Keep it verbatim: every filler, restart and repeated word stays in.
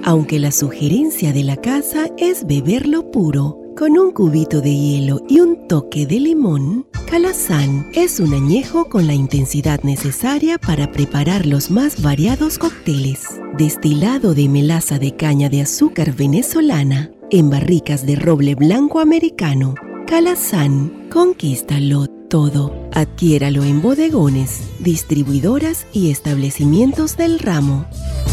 aunque la sugerencia de la casa es beberlo puro. Con un cubito de hielo y un toque de limón, Calasanz es un añejo con la intensidad necesaria para preparar los más variados cócteles. Destilado de melaza de caña de azúcar venezolana en barricas de roble blanco americano, Calasanz, conquístalo todo. Adquiéralo en bodegones, distribuidoras y establecimientos del ramo.